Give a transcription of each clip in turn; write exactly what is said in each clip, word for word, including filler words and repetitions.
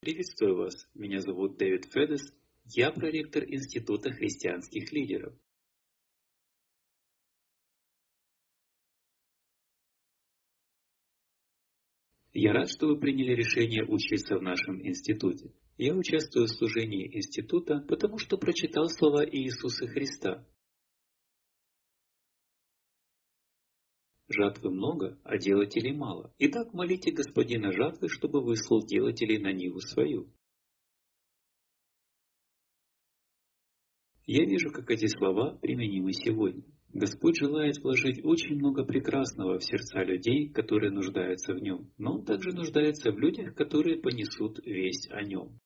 Приветствую вас. Меня зовут Дэвид Федес. Я проректор Института христианских лидеров. Я рад, что вы приняли решение учиться в нашем институте. Я участвую в служении института, потому что прочитал слова Иисуса Христа. Жатвы много, а делателей мало. Итак, молите Господина жатвы, чтобы выслал делателей на ниву свою. Я вижу, как эти слова применимы сегодня. Господь желает вложить очень много прекрасного в сердца людей, которые нуждаются в Нем, но Он также нуждается в людях, которые понесут весть о Нем.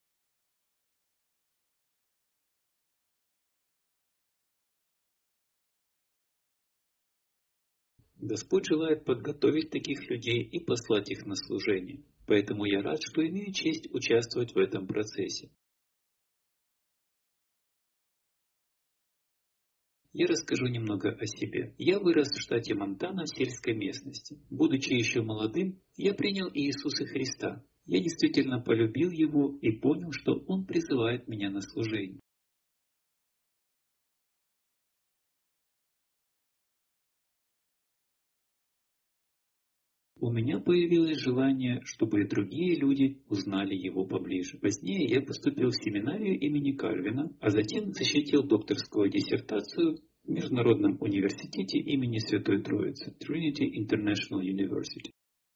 Господь желает подготовить таких людей и послать их на служение. Поэтому я рад, что имею честь участвовать в этом процессе. Я расскажу немного о себе. Я вырос в штате Монтана в сельской местности. Будучи еще молодым, я принял Иисуса Христа. Я действительно полюбил Его и понял, что Он призывает меня на служение. У меня появилось желание, чтобы и другие люди узнали Его поближе. Позднее я поступил в семинарию имени Кальвина, а затем защитил докторскую диссертацию в Международном университете имени Святой Троицы, Trinity International University.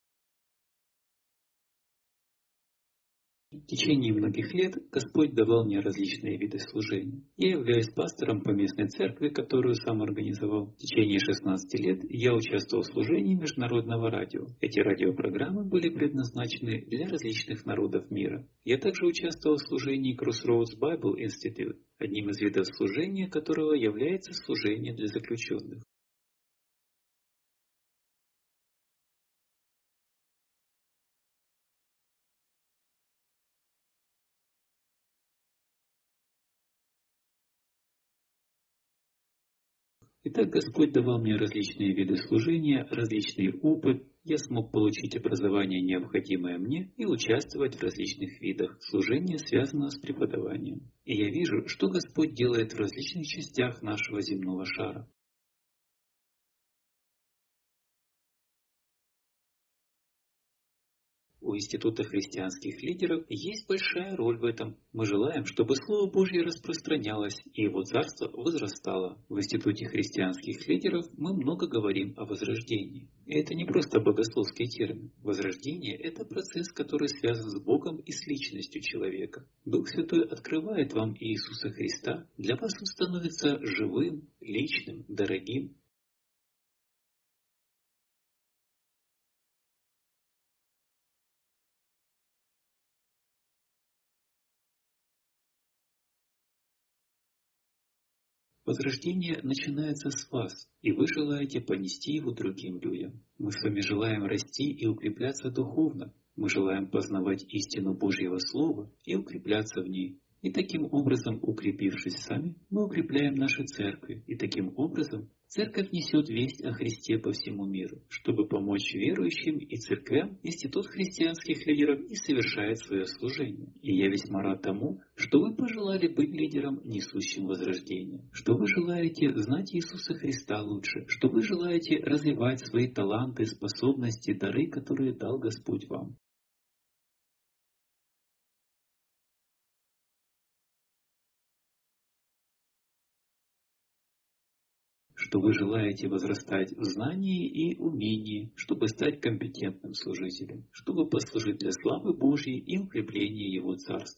В течение многих лет Господь давал мне различные виды служения. Я являюсь пастором по местной церкви, которую сам организовал. В течение шестнадцати лет я участвовал в служении международного радио. Эти радиопрограммы были предназначены для различных народов мира. Я также участвовал в служении Crossroads Bible Institute, одним из видов служения которого является служение для заключенных. Итак, Господь давал мне различные виды служения, различный опыт. Я смог получить образование, необходимое мне, и участвовать в различных видах служения, связанного с преподаванием. И я вижу, что Господь делает в различных частях нашего земного шара. У Института христианских лидеров есть большая роль в этом. Мы желаем, чтобы Слово Божье распространялось и Его Царство возрастало. В Институте христианских лидеров мы много говорим о возрождении. И это не просто богословский термин. Возрождение – это процесс, который связан с Богом и с личностью человека. Дух Святой открывает вам Иисуса Христа. Для вас Он становится живым, личным, дорогим. Возрождение начинается с вас, и вы желаете понести его другим людям. Мы с вами желаем расти и укрепляться духовно. Мы желаем познавать истину Божьего Слова и укрепляться в ней. И таким образом, укрепившись сами, мы укрепляем наши церкви. И таким образом церковь несет весть о Христе по всему миру. Чтобы помочь верующим и церквям, Институт христианских лидеров и совершает свое служение. И я весьма рад тому, что вы пожелали быть лидером, несущим возрождение, что вы желаете знать Иисуса Христа лучше, что вы желаете развивать свои таланты, способности, дары, которые дал Господь вам. Что вы желаете возрастать в знании и умении, чтобы стать компетентным служителем, чтобы послужить для славы Божьей и укрепления Его Царства.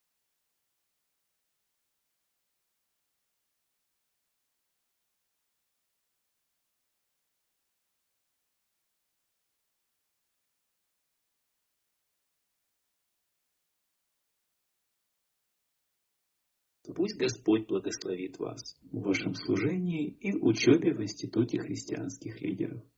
Пусть Господь благословит вас в вашем служении и учебе в Институте христианских лидеров.